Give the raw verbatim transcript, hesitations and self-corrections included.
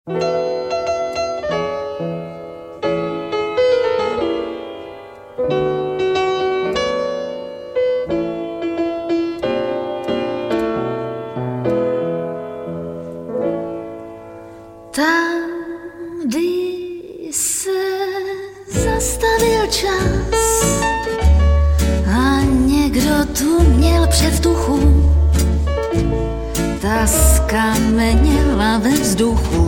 Tady se zastavil čas a někdo tu měl předtuchu, ta skameněla ve vzduchu.